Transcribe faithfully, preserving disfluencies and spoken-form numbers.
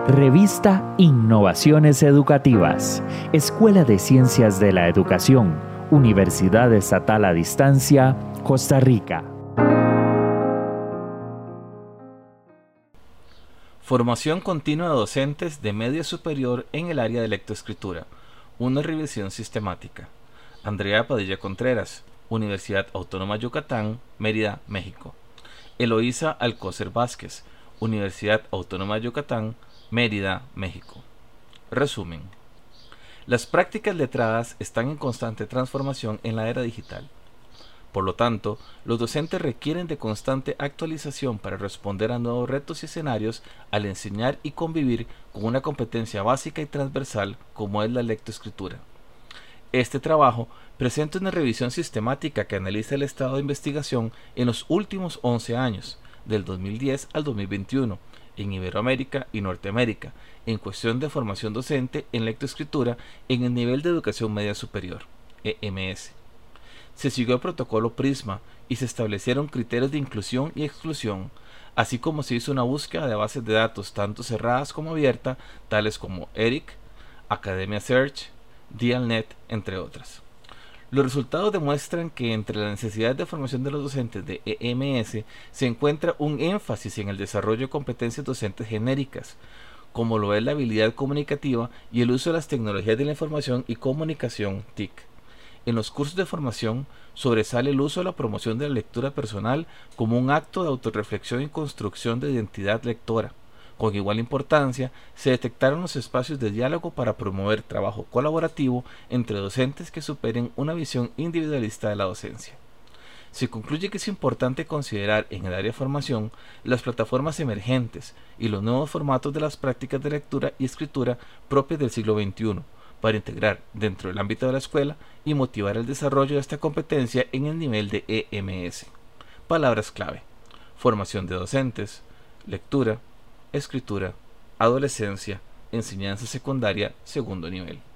Revista Innovaciones Educativas, Escuela de Ciencias de la Educación, Universidad Estatal a Distancia, Costa Rica. Formación continua de docentes de media superior en el área de lectoescritura, una revisión sistemática. Andrea Padilla Contreras, Universidad Autónoma Yucatán, Mérida, México. Eloísa Alcócer Vázquez, Universidad Autónoma Yucatán, Mérida, México. Resumen. Las prácticas letradas están en constante transformación en la era digital. Por lo tanto, los docentes requieren de constante actualización para responder a nuevos retos y escenarios al enseñar y convivir con una competencia básica y transversal como es la lectoescritura. Este trabajo presenta una revisión sistemática que analiza el estado de investigación en los últimos once años, del dos mil diez al dos mil veintiuno, en Iberoamérica y Norteamérica, en cuestión de formación docente en lectoescritura en el nivel de educación media superior, E M S. Se siguió el protocolo Prisma y se establecieron criterios de inclusión y exclusión, así como se hizo una búsqueda de bases de datos tanto cerradas como abiertas, tales como ERIC, Academia Search, Dialnet, entre otras. Los resultados demuestran que entre las necesidades de formación de los docentes de E M S se encuentra un énfasis en el desarrollo de competencias docentes genéricas, como lo es la habilidad comunicativa y el uso de las tecnologías de la información y comunicación T I C. En los cursos de formación sobresale el uso de la promoción de la lectura personal como un acto de autorreflexión y construcción de identidad lectora. Con igual importancia, se detectaron los espacios de diálogo para promover trabajo colaborativo entre docentes que superen una visión individualista de la docencia. Se concluye que es importante considerar en el área de formación las plataformas emergentes y los nuevos formatos de las prácticas de lectura y escritura propias del siglo veintiuno, para integrar dentro del ámbito de la escuela y motivar el desarrollo de esta competencia en el nivel de E M S. Palabras clave: formación de docentes, lectura, escritura, adolescencia, enseñanza secundaria, segundo nivel.